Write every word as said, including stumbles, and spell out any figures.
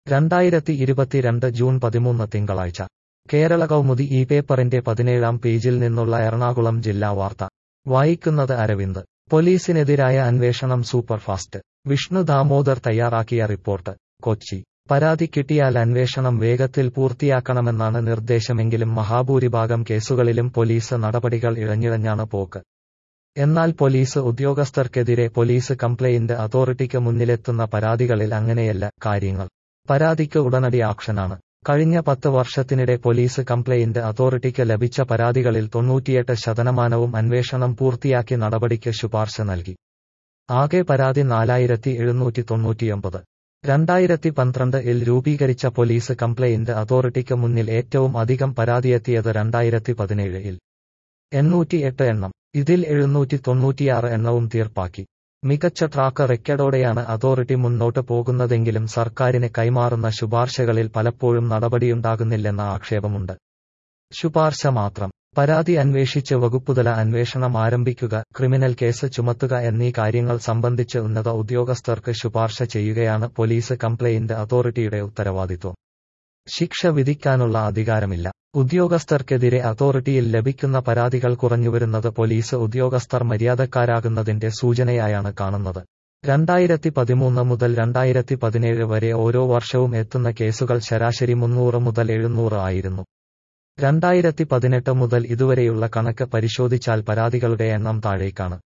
രണ്ടായിരത്തി ഇരുപത്തിരണ്ട് ജൂൺ പതിമൂന്ന് തിങ്കളാഴ്ച കേരള കൗമുദി ഈ പേപ്പറിന്റെ പതിനേഴാം പേജിൽ നിന്നുള്ള എറണാകുളം ജില്ലാ വാർത്ത വായിക്കുന്നത് അരവിന്ദ്. പോലീസിനെതിരായ അന്വേഷണം സൂപ്പർഫാസ്റ്റ്. വിഷ്ണു ദാമോദർ തയ്യാറാക്കിയ റിപ്പോർട്ട്. കൊച്ചി. പരാതി കിട്ടിയാൽ അന്വേഷണം വേഗത്തിൽ പൂർത്തിയാക്കണമെന്നാണ് നിർദ്ദേശമെങ്കിലും മഹാഭൂരിഭാഗം കേസുകളിലും പോലീസ് നടപടികൾ ഇഴഞ്ഞിഴഞ്ഞാണ് പോക്ക്. എന്നാൽ പോലീസ് ഉദ്യോഗസ്ഥർക്കെതിരെ പോലീസ് കംപ്ലയിന്റ് അതോറിറ്റിക്ക് മുന്നിലെത്തുന്ന പരാതികളിൽ അങ്ങനെയല്ല കാര്യങ്ങൾ. പരാതിക്ക് ഉടനടി ആക്ഷനാണ്. കഴിഞ്ഞ പത്ത് വർഷത്തിനിടെ പോലീസ് കംപ്ലയിന്റ് അതോറിറ്റിക്ക് ലഭിച്ച പരാതികളിൽ തൊണ്ണൂറ്റിയെട്ട് ശതമാനവും അന്വേഷണം പൂർത്തിയാക്കി നടപടിക്ക് ശുപാർശ നൽകി. ആകെ പരാതി നാലായിരത്തി എഴുന്നൂറ്റി തൊണ്ണൂറ്റിയൊമ്പത്. രണ്ടായിരത്തി പന്ത്രണ്ട് ഇൽ രൂപീകരിച്ച പോലീസ് കംപ്ലയിന്റ് അതോറിറ്റിക്ക് മുന്നിൽ ഏറ്റവും അധികം പരാതിയെത്തിയത് രണ്ടായിരത്തി പതിനേഴ് ഇൽ എണ്ണൂറ്റിയെട്ട് എണ്ണം. ഇതിൽ എഴുന്നൂറ്റി തൊണ്ണൂറ്റിയാറ് എണ്ണവും തീർപ്പാക്കി. മികച്ച ട്രാക്ക് റെക്കോർഡോടെയാണ് അതോറിറ്റി മുന്നോട്ട് പോകുന്നതെങ്കിലും സർക്കാരിന് കൈമാറുന്ന ശുപാർശകളിൽ പലപ്പോഴും നടപടിയുണ്ടാകുന്നില്ലെന്ന ആക്ഷേപമുണ്ട്. ശുപാർശ മാത്രം. പരാതി അന്വേഷിച്ച് വകുപ്പുതല അന്വേഷണം ആരംഭിക്കുക, ക്രിമിനൽ കേസ് ചുമത്തുക എന്നീ കാര്യങ്ങൾ സംബന്ധിച്ച് ഉന്നത ഉദ്യോഗസ്ഥർക്ക് ശുപാർശ ചെയ്യുകയാണ് പോലീസ് കംപ്ലയിന്റ് അതോറിറ്റിയുടെ ഉത്തരവാദിത്വം. ശിക്ഷ വിധിക്കാനുള്ള അധികാരമില്ല. ഉദ്യോഗസ്ഥർക്കെതിരെ അതോറിറ്റിയിൽ ലഭിക്കുന്ന പരാതികൾ കുറഞ്ഞുവരുന്നത് പോലീസ് ഉദ്യോഗസ്ഥർ മര്യാദക്കാരാകുന്നതിന്റെ സൂചനയായാണ് കാണുന്നത്. രണ്ടായിരത്തി പതിമൂന്ന് മുതൽ രണ്ടായിരത്തി പതിനേഴ് വരെ ഓരോ വർഷവും എത്തുന്ന കേസുകൾ ശരാശരി മുന്നൂറ് മുതൽ എഴുന്നൂറ് ആയിരുന്നു. രണ്ടായിരത്തി പതിനെട്ട് മുതൽ ഇതുവരെയുള്ള കണക്ക് പരിശോധിച്ചാൽ പരാതികളുടെ എണ്ണം താഴേക്കാണ്.